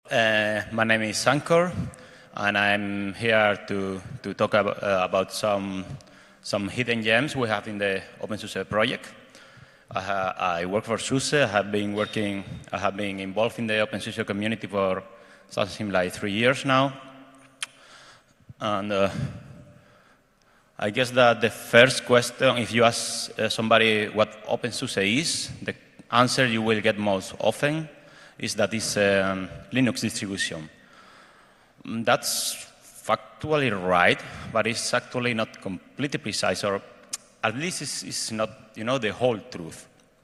My name is Sankor, and I'm here to talk about some hidden gems we have in the OpenSUSE project. I work for SUSE. I have been involved in the OpenSUSE community for something like 3 years now. And I guess that the first question, if you ask somebody what OpenSUSE is, the answer you will get most often is that it's a Linux distribution. That's factually right, but it's actually not completely precise, or at least it's not, the whole truth.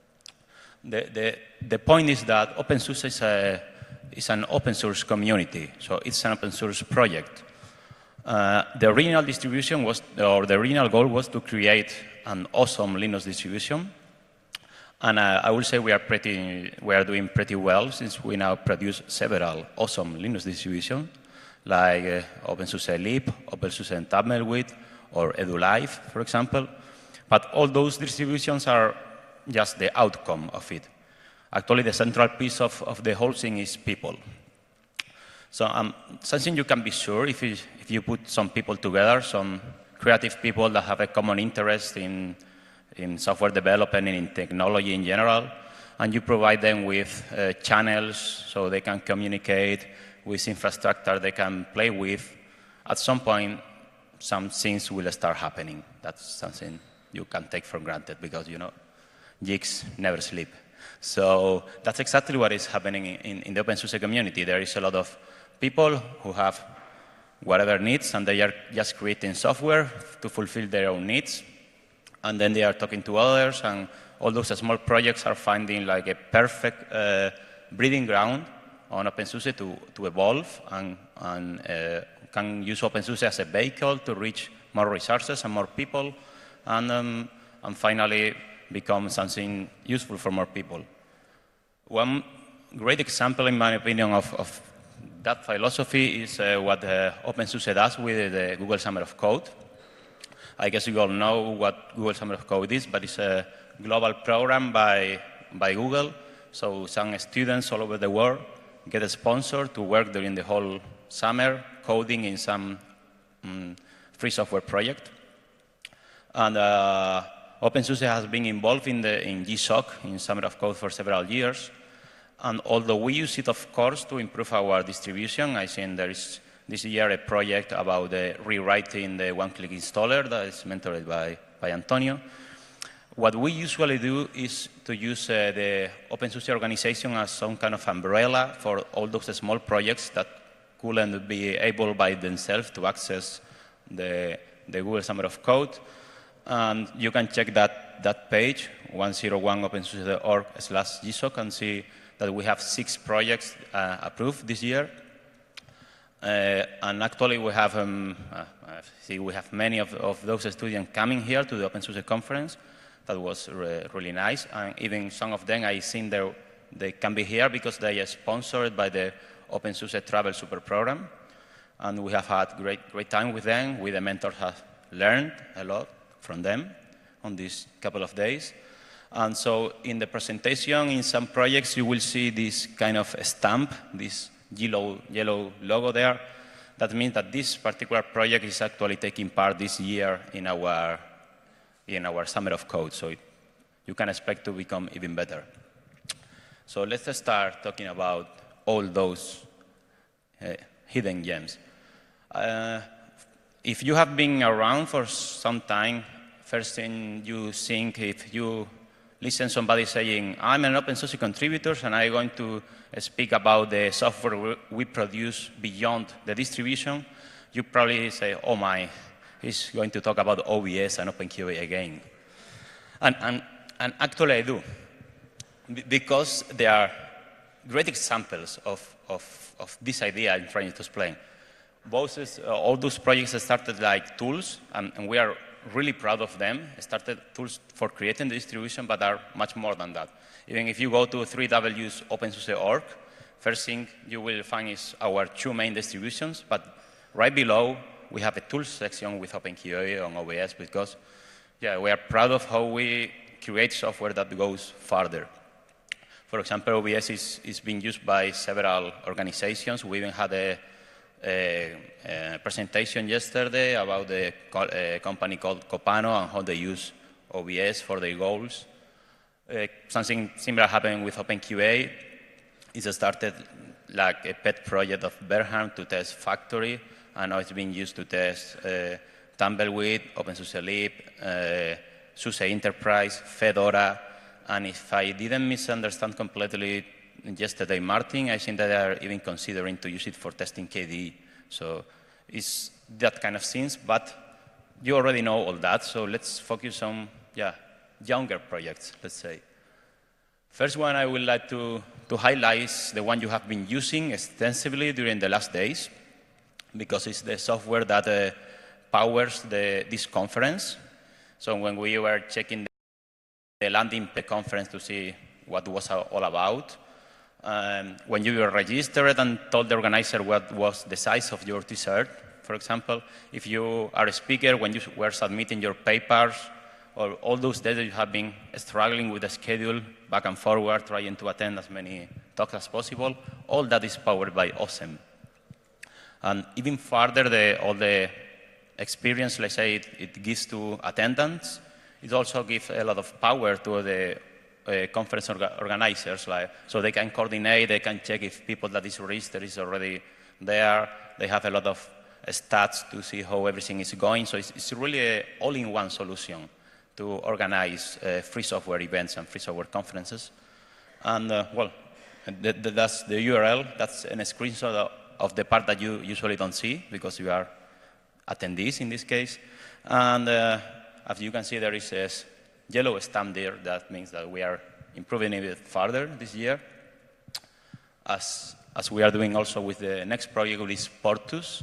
The point is that OpenSUSE is an open source community, so it's an open source project. The original distribution was, or the original goal was to create an awesome Linux distribution. And I will say we are doing pretty well, since we now produce several awesome Linux distributions, like OpenSUSE Leap, OpenSUSE Tumbleweed, or EduLive, for example. But all those distributions are just the outcome of it. Actually, the central piece of the whole thing is people. So something you can be sure if you put some people together, some creative people that have a common interest in software development and in technology in general, and you provide them with channels so they can communicate, with infrastructure they can play with, at some point, some things will start happening. That's something you can take for granted because, geeks never sleep. So that's exactly what is happening in the OpenSUSE community. There is a lot of people who have whatever needs, and they are just creating software to fulfill their own needs. And then they are talking to others, and all those small projects are finding like a perfect breeding ground on OpenSUSE to evolve and can use OpenSUSE as a vehicle to reach more resources and more people, and finally become something useful for more people. One great example, in my opinion, of that philosophy is what OpenSUSE does with the Google Summer of Code. I guess you all know what Google Summer of Code is, but it's a global program by Google. So some students all over the world get sponsored to work during the whole summer coding in some free software project. And OpenSUSE has been involved in GSOC, in Summer of Code, for several years. And although we use it, of course, to improve our distribution, I think there is this year a project about rewriting the one-click installer that is mentored by Antonio. What we usually do is to use the OpenSUSE organization as some kind of umbrella for all those small projects that couldn't be able by themselves to access the Google Summer of Code. And you can check that page, 101opensuse.org/GSOC, and see that we have 6 projects approved this year. And actually, we have many of those students coming here to the OpenSUSE conference. That was really nice. And even some of them, I think they can be here because they are sponsored by the OpenSUSE Travel Super Program. And we have had great time with them. We, the mentors, have learned a lot from them on these couple of days. And so in the presentation, in some projects, you will see this kind of stamp, this yellow logo there. That means that this particular project is actually taking part this year in our Summer of Code. So you can expect to become even better. So let's start talking about all those hidden gems. If you have been around for some time, first thing you think, if you listen to somebody saying, I'm an OpenSUSE contributor and I'm going to speak about the software we produce beyond the distribution, you probably say, oh my, he's going to talk about OVS and OpenQA again. And actually I do, because there are great examples of this idea I'm trying to explain. All those projects started like tools, and we are really proud of them. Started tools for creating the distribution, but are much more than that. Even if you go to 3W's OpenSUSE.org, first thing you will find is our 2 main distributions, but right below we have a tools section with OpenQA and OVS because, we are proud of how we create software that goes farther. For example, OBS is being used by several organizations. We even had a presentation yesterday about a company called Copano and how they use OBS for their goals. Something similar happened with OpenQA. It started like a pet project of Berham to test Factory, and now it's being used to test Tumbleweed, OpenSUSE Leap, SUSE Enterprise, Fedora, and if I didn't misunderstand completely yesterday, Martin, I think that they are even considering to use it for testing KDE. So it's that kind of things, but you already know all that, so let's focus on younger projects, let's say. First one I would like to highlight is the one you have been using extensively during the last days, because it's the software that powers this conference. So when we were checking the landing page conference to see what it was all about, when you were registered and told the organizer what was the size of your t-shirt, for example, if you are a speaker, when you were submitting your papers, or all those days that you have been struggling with the schedule, back and forward, trying to attend as many talks as possible, all that is powered by OSEM. And even further, all the experience, let's say, it gives to attendants, it also gives a lot of power to the conference organizers, so they can coordinate, they can check if people that is registered is already there, they have a lot of stats to see how everything is going, so it's really an all-in-one solution to organize free software events and free software conferences. And well, that's the URL. That's a screenshot of the part that you usually don't see because you are attendees in this case. And as you can see, there is a yellow stamp there. That means that we are improving it a bit further this year, as we are doing also with the next project, which is Portus.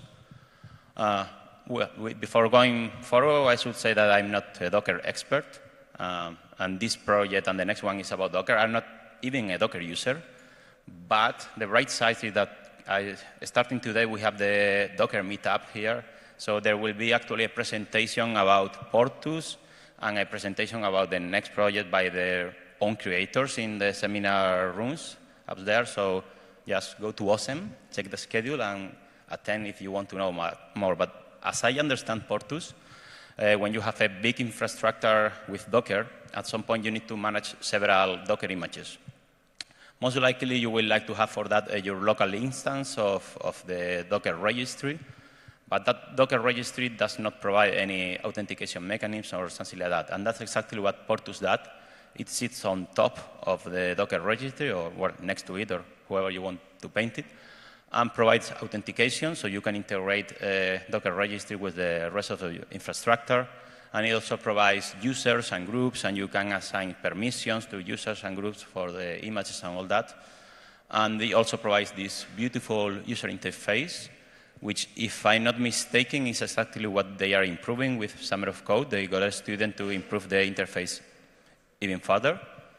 Well, before going forward, I should say that I'm not a Docker expert, and this project and the next one is about Docker. I'm not even a Docker user, but the right side is that starting today, we have the Docker meetup here, so there will be actually a presentation about Portus and a presentation about the next project by their own creators in the seminar rooms up there, so just go to OSEM, check the schedule, and attend if you want to know more. But as I understand Portus, when you have a big infrastructure with Docker, at some point you need to manage several Docker images. Most likely you will like to have for that your local instance of the Docker registry, but that Docker registry does not provide any authentication mechanism or something like that, and that's exactly what Portus does. It sits on top of the Docker registry or next to it or whoever you want to paint it, and provides authentication, so you can integrate Docker registry with the rest of the infrastructure. And it also provides users and groups, and you can assign permissions to users and groups for the images and all that. And it also provides this beautiful user interface, which, if I'm not mistaken, is exactly what they are improving with Summer of Code. They got a student to improve the interface even further.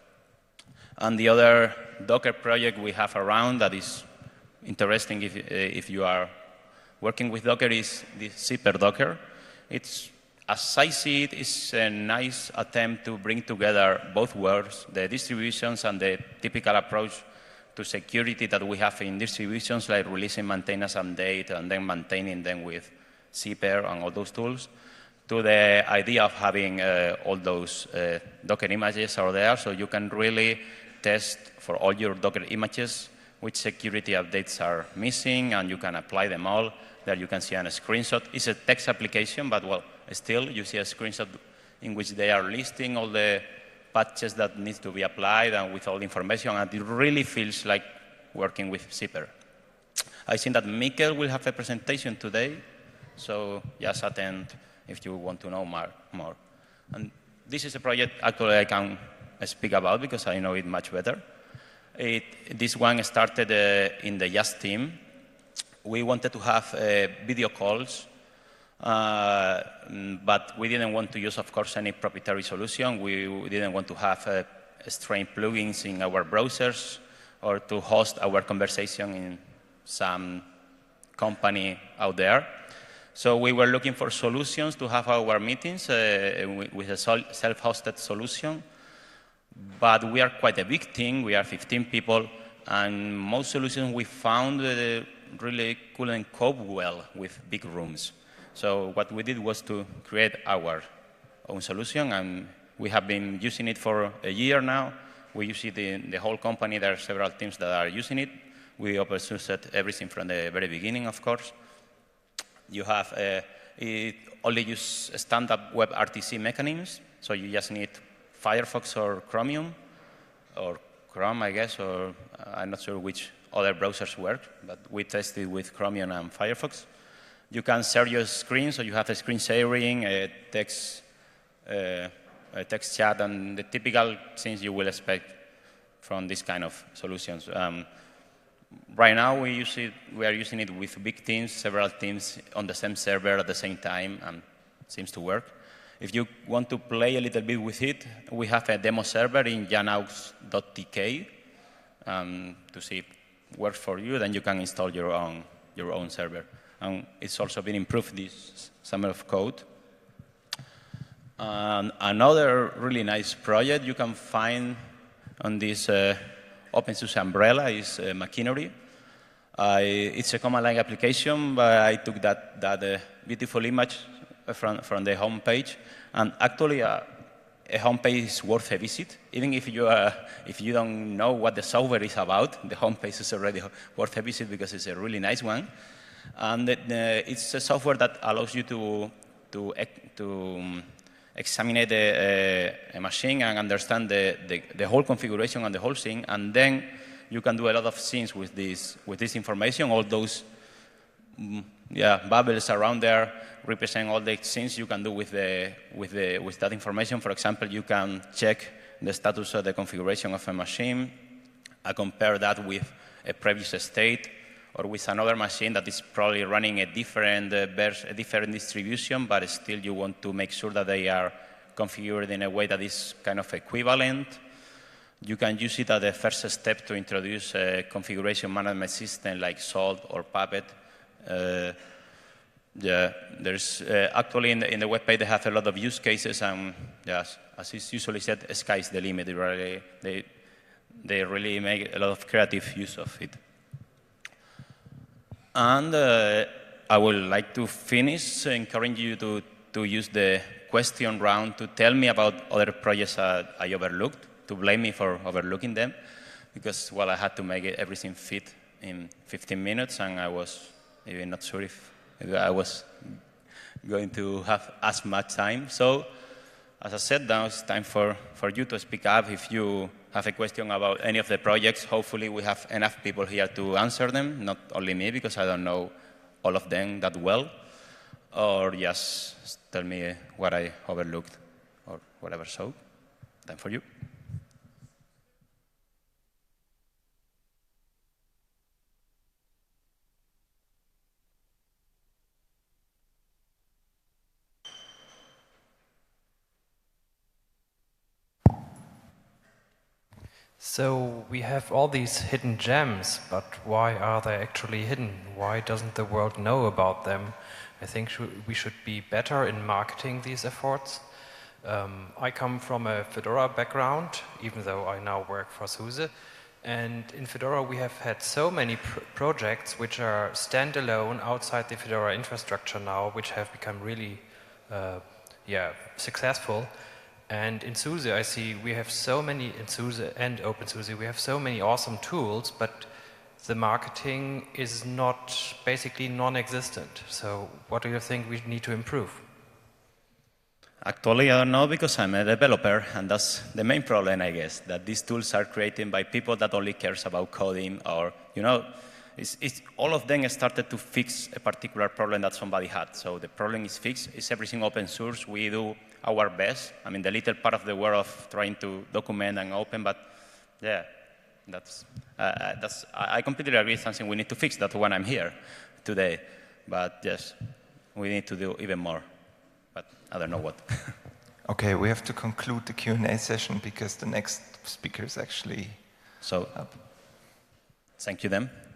And the other Docker project we have around that is interesting if you are working with Docker is the Zipper Docker. It's, as I see it, is a nice attempt to bring together both worlds, the distributions and the typical approach to security that we have in distributions, like releasing maintenance update and then maintaining them with Zipper and all those tools, to the idea of having all those Docker images out there, so you can really test for all your Docker images which security updates are missing, and you can apply them all. There you can see a screenshot. It's a text application, but well, still you see a screenshot in which they are listing all the patches that need to be applied and with all the information, and it really feels like working with Zipper. I think that Mikkel will have a presentation today, so just attend if you want to know more. And this is a project actually I can speak about because I know it much better. This one started in the YaST team. We wanted to have video calls, but we didn't want to use, of course, any proprietary solution. We didn't want to have strange plugins in our browsers or to host our conversation in some company out there. So we were looking for solutions to have our meetings with a self-hosted solution. But we are quite a big team. We are 15 people, and most solutions we found really couldn't cope well with big rooms. So what we did was to create our own solution, and we have been using it for a year now. We use it in the whole company. There are several teams that are using it. We open sourced everything from the very beginning, of course. You have it only use standard WebRTC mechanisms, so you just need Firefox or Chromium, or Chrome, I guess, or I'm not sure which other browsers work, but we tested with Chromium and Firefox. You can share your screen, so you have a screen sharing, a text chat, and the typical things you will expect from this kind of solutions. Right now, we are using it with big teams, several teams on the same server at the same time, and it seems to work. If you want to play a little bit with it, we have a demo server in janaux.tk to see if it works for you. Then you can install your own server. And it's also been improved this summer of code. Another really nice project you can find on this OpenSUSE umbrella is Machinery. It's a command line application, but I took that beautiful image from the home page, and actually a home page is worth a visit. Even if you don't know what the software is about, the home page is already worth a visit because it's a really nice one. And it's a software that allows you to examine a machine and understand the whole configuration and the whole thing, and then you can do a lot of things with this information. All those bubbles around there represent all the things you can do with that information. For example, you can check the status of the configuration of a machine, compare that with a previous state, or with another machine that is probably running a different distribution, but still you want to make sure that they are configured in a way that is kind of equivalent. You can use it as the first step to introduce a configuration management system like Salt or Puppet. There's actually in the web page they have a lot of use cases, and yes, as is usually said, sky's the limit. They really make a lot of creative use of it. And I would like to finish encouraging you to use the question round to tell me about other projects I overlooked, to blame me for overlooking them, because, well, I had to make everything fit in 15 minutes, and I was even not sure if I was going to have as much time. So, as I said, now it's time for you to speak up. If you have a question about any of the projects, hopefully we have enough people here to answer them, not only me, because I don't know all of them that well, or just tell me what I overlooked or whatever. So, time for you. So we have all these hidden gems, but why are they actually hidden? Why doesn't the world know about them? I think we should be better in marketing these efforts. I come from a Fedora background, even though I now work for SUSE. And in Fedora we have had so many projects which are standalone outside the Fedora infrastructure now, which have become really successful. And in SUSE, I see we have so many, in SUSE and OpenSUSE, we have so many awesome tools, but the marketing is basically non-existent. So what do you think we need to improve? Actually, I don't know, because I'm a developer, and that's the main problem, I guess, that these tools are created by people that only cares about coding, or, all of them started to fix a particular problem that somebody had. So the problem is fixed. It's everything open source. We do our best. I mean, the little part of the world of trying to document and open, but yeah, I completely agree. It's something we need to fix. That's why I'm here today. But yes, we need to do even more. But I don't know what. Okay, we have to conclude the Q&A session because the next speaker is actually up. Thank you then.